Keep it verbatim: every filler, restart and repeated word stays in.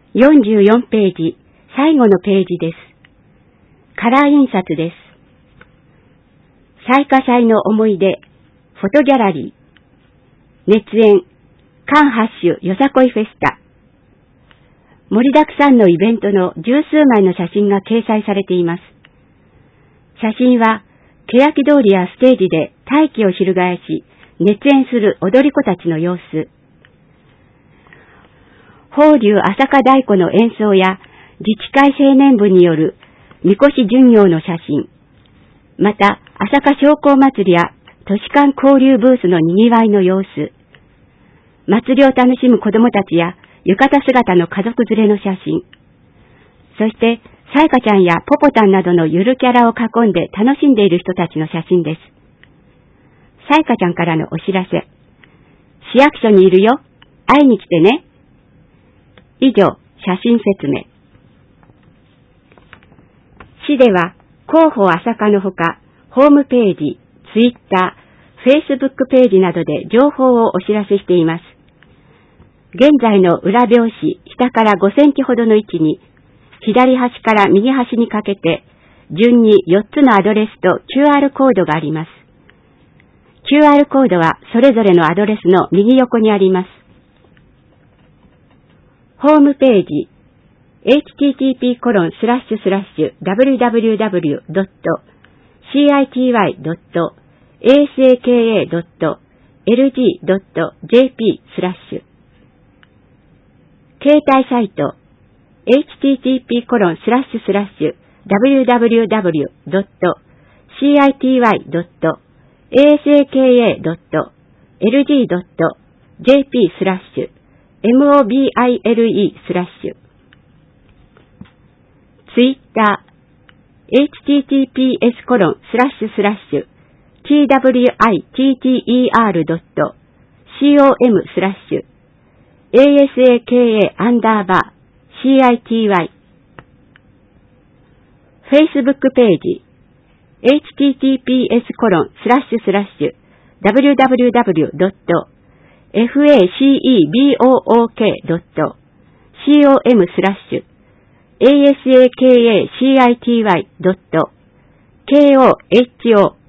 よんじゅうよんページ、最後のページです。カラー印刷です。彩花祭の思い出、フォトギャラリー、熱演、カンハッシュよさこいフェスタ。盛りだくさんのイベントの十数枚の写真が掲載されています。写真は、欅通りやステージで大気を翻し、熱演する踊り子たちの様子。法隆朝霞太鼓の演奏や自治会青年部によるみこし巡行の写真。また、朝霞商工祭りや都市間交流ブースの賑わいの様子。祭りを楽しむ子供たちや浴衣姿の家族連れの写真。そして、彩花ちゃんやポポタンなどのゆるキャラを囲んで楽しんでいる人たちの写真です。彩花ちゃんからのお知らせ。市役所にいるよ。会いに来てね。以上、写真説明。市では、広報朝霞のほか、ホームページ、ツイッター、フェイスブックページなどで情報をお知らせしています。現在の裏表紙、下からごセンチほどの位置に、左端から右端にかけて、順によっつのアドレスと キューアール コードがあります。キューアール コードはそれぞれのアドレスの右横にあります。ホームページ、エイチティーティーピーコロンスラッシュスラッシュダブリューダブリューダブリュードットシーアイティーワイドットエーエスエーケーエードットエルジードットジェーピースラッシュ携帯サイト、エイチティーティーピーコロンスラッシュスラッシュダブリューダブリューダブリュードットシーアイティーワイドットエーエスエーケーエードットエルジードットジェーピースラッシュモビルスラッシュツイッター エイチティーティーピーエスコロンスラッシュスラッシュ ティーダブリューアイティーティーイーアールドットコム スラッシュ エーエスエーケーエー アンダーバー シーアイティーワイ Facebook ページ エイチティーティーピーエスコロンスラッシュスラッシュ ダブリューダブリューダブリュードットフェイスブックドットコム スラッシュ エーエスエーケーエーシーアイティーワイ ドット コホ